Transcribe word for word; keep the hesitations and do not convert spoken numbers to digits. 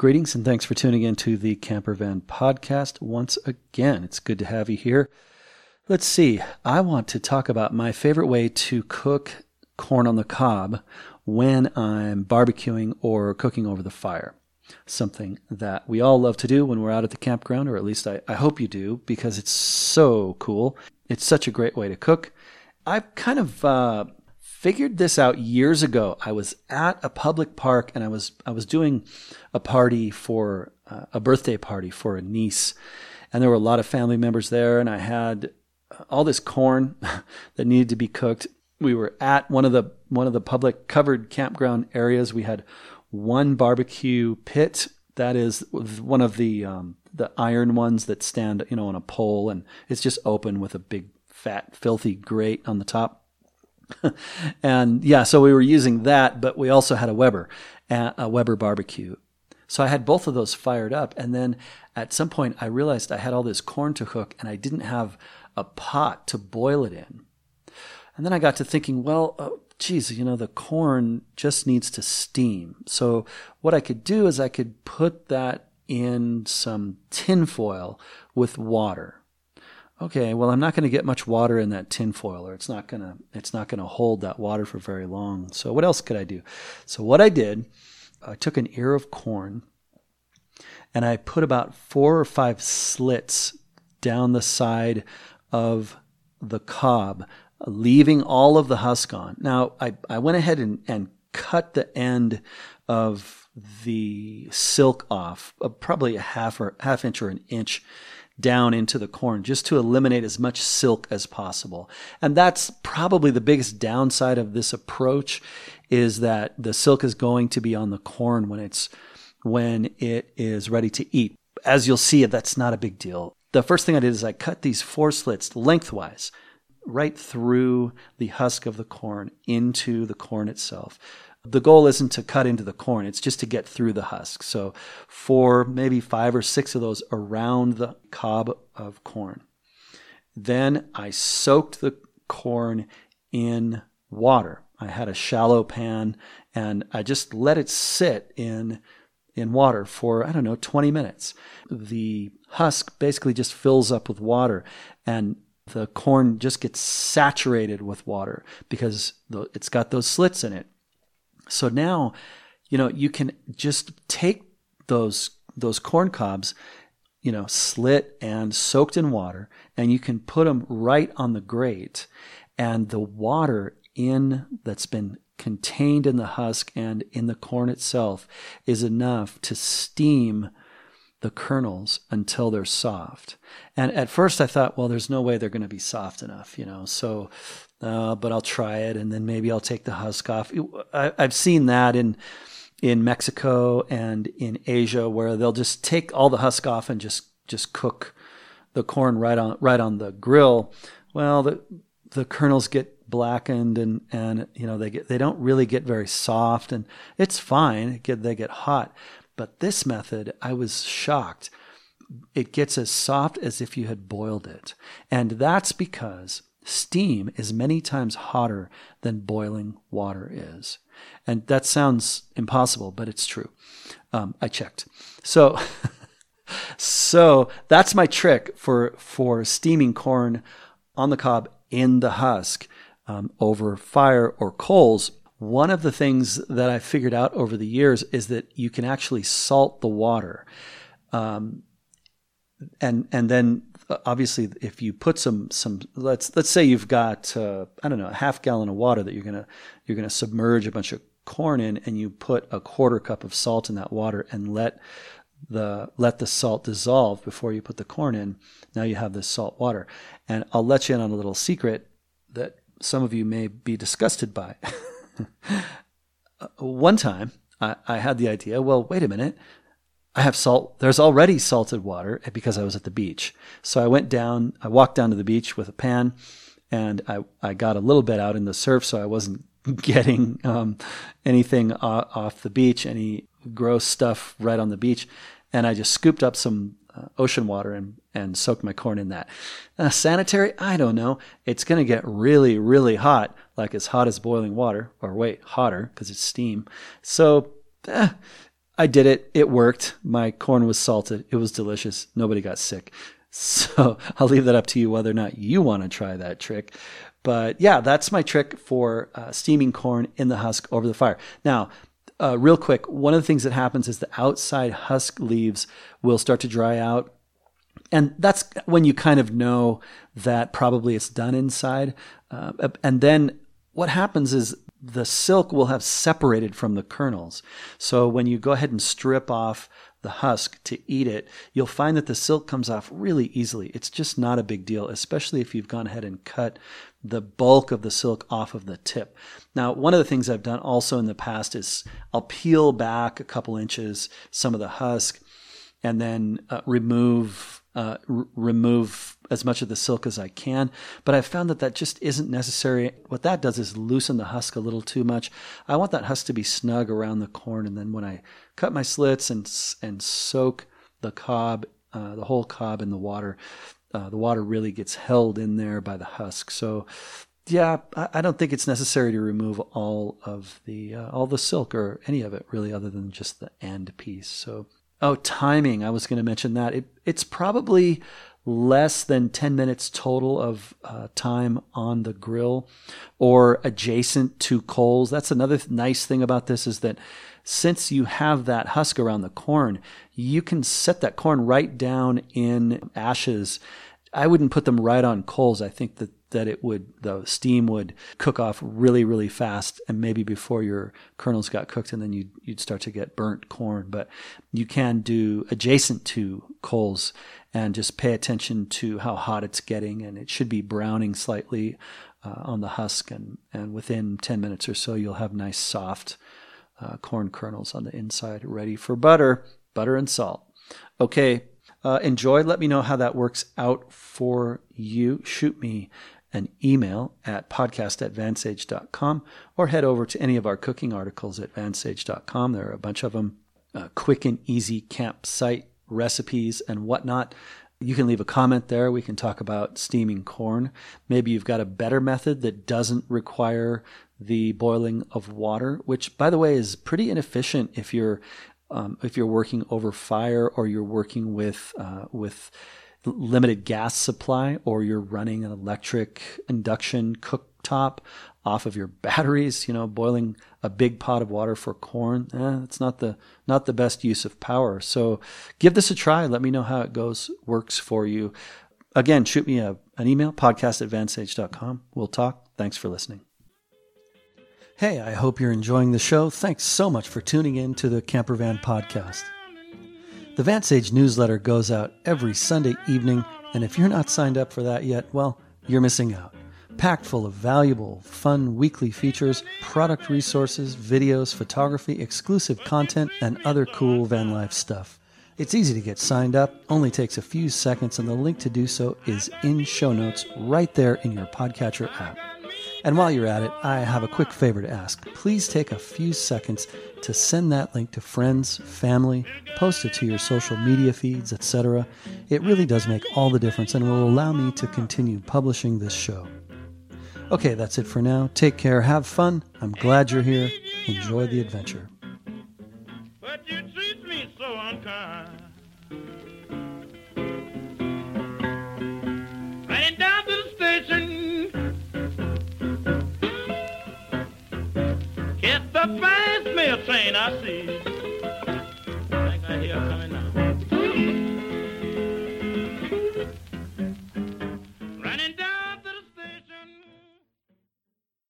Greetings and thanks for tuning in to the Camper Van Podcast once again. It's good to have you here. Let's see. I want to talk about my favorite way to cook corn on the cob when I'm barbecuing or cooking over the fire. Something that we all love to do when we're out at the campground, or at least I, I hope you do, because it's so cool. It's such a great way to cook. I've kind of uh, figured this out years ago. I was at a public park and I was I was doing a party for uh, a birthday party for a niece, and there were a lot of family members there, and I had all this corn that needed to be cooked. We were at one of the one of the public covered campground areas. We had one barbecue pit that is one of the um, the iron ones that stand, you know, on a pole, and it's just open with a big fat filthy grate on the top. And yeah, so we were using that, but we also had a Weber, a Weber barbecue. So I had both of those fired up, and then at some point I realized I had all this corn to cook, and I didn't have a pot to boil it in. And then I got to thinking, well, oh, geez, you know, the corn just needs to steam. So what I could do is I could put that in some tin foil with water. Okay, well, I'm not going to get much water in that tin foil, or it's not going to it's not going to hold that water for very long. So what else could I do? So what I did, I took an ear of corn and I put about four or five slits down the side of the cob, leaving all of the husk on. Now, I, I went ahead and, and cut the end of the silk off, uh, probably a half or half inch or an inch down into the corn, just to eliminate as much silk as possible. And that's probably the biggest downside of this approach, is that the silk is going to be on the corn when it's when it is ready to eat. As you'll see, that's not a big deal. The first thing I did is I cut these four slits lengthwise, right through the husk of the corn into the corn itself. The goal isn't to cut into the corn, it's just to get through the husk. So four, maybe five or six of those around the cob of corn. Then I soaked the corn in water. I had a shallow pan and I just let it sit in in water for, I don't know, twenty minutes. The husk basically just fills up with water, and the corn just gets saturated with water because it's got those slits in it. So now, you know, you can just take those those corn cobs, you know, slit and soaked in water, and you can put them right on the grate, and the water in that's been contained in the husk and in the corn itself is enough to steam the kernels until they're soft. And at first I thought, well, there's no way they're going to be soft enough, you know, so, uh, but I'll try it, and then maybe I'll take the husk off. I, I've seen that in, in Mexico and in Asia, where they'll just take all the husk off and just, just cook the corn right on, right on the grill. Well, the, the kernels get blackened, and, and, you know, they get, they don't really get very soft, and it's fine. It get, they get hot. But this method, I was shocked. It gets as soft as if you had boiled it. And that's because steam is many times hotter than boiling water is. And that sounds impossible, but it's true. Um, I checked. So, so that's my trick for, for steaming corn on the cob in the husk um, over fire or coals. One of the things that I figured out over the years is that you can actually salt the water. Um, and and then uh, obviously if you put some some let's let's say you've got uh, I don't know, a half gallon of water that you're going to you're going to submerge a bunch of corn in, and you put a quarter cup of salt in that water and let the let the salt dissolve before you put the corn in. Now you have this salt water. And I'll let you in on a little secret that some of you may be disgusted by. One time I, I had the idea, well, wait a minute, I have salt. There's already salted water because I was at the beach. So I went down, I walked down to the beach with a pan, and I, I got a little bit out in the surf, so I wasn't getting um, anything off, off the beach, any gross stuff right on the beach. And I just scooped up some uh, ocean water and, and soaked my corn in that. Uh, sanitary? I don't know. It's going to get really, really hot, like as hot as boiling water, or wait, hotter because it's steam. So eh, I did it. It worked. My corn was salted. It was delicious. Nobody got sick. So I'll leave that up to you whether or not you want to try that trick. But yeah, that's my trick for uh, steaming corn in the husk over the fire. Now, uh, real quick, one of the things that happens is the outside husk leaves will start to dry out. And that's when you kind of know that probably it's done inside. Uh, and then what happens is the silk will have separated from the kernels. So when you go ahead and strip off the husk to eat it, you'll find that the silk comes off really easily. It's just not a big deal, especially if you've gone ahead and cut the bulk of the silk off of the tip. Now, one of the things I've done also in the past is I'll peel back a couple inches some of the husk and then uh, remove uh, r- remove as much of the silk as I can. But I've found that that just isn't necessary. What that does is loosen the husk a little too much. I want that husk to be snug around the corn. And then when I cut my slits and and soak the cob, uh, the whole cob in the water, uh, the water really gets held in there by the husk. So yeah, I, I don't think it's necessary to remove all of the uh, all the silk or any of it really, other than just the end piece. So. Oh, timing. I was going to mention that. It, it's probably less than ten minutes total of uh, time on the grill or adjacent to coals. That's another th- nice thing about this is that since you have that husk around the corn, you can set that corn right down in ashes. I wouldn't put them right on coals. I think that that it would, the steam would cook off really, really fast, and maybe before your kernels got cooked, and then you'd, you'd start to get burnt corn. But you can do adjacent to coals and just pay attention to how hot it's getting, and it should be browning slightly uh, on the husk, and, and within ten minutes or so, you'll have nice soft uh, corn kernels on the inside ready for butter, butter and salt. Okay, uh, enjoy. Let me know how that works out for you. Shoot me an email at podcast at vansage dot com or head over to any of our cooking articles at vansage dot com. There are a bunch of them, uh, quick and easy campsite recipes and whatnot. You can leave a comment there. We can talk about steaming corn. Maybe you've got a better method that doesn't require the boiling of water, which, by the way, is pretty inefficient if you're um, if you're working over fire or you're working with uh, with limited gas supply, or you're running an electric induction cooktop off of your batteries. You know, boiling a big pot of water for corn, eh, it's not the not the best use of power. So give this a try. Let me know how it goes, works for you. Again, shoot me a, an email, podcast at vansage dot com. We'll talk. Thanks for listening. Hey, I hope you're enjoying the show. Thanks so much for tuning in to the Campervan Podcast. The Vansage newsletter goes out every Sunday evening, and if you're not signed up for that yet, well, you're missing out. Packed full of valuable, fun weekly features, product resources, videos, photography, exclusive content, and other cool van life stuff. It's easy to get signed up, only takes a few seconds, and the link to do so is in show notes right there in your podcatcher app. And while you're at it, I have a quick favor to ask. Please take a few seconds to send that link to friends, family, post it to your social media feeds, et cetera. It really does make all the difference and will allow me to continue publishing this show. Okay, that's it for now. Take care, have fun. I'm glad you're here. Enjoy the adventure. But you treat me so unkind. Ran down to the station. Catch the fast mail train I see. I think I hear it coming now.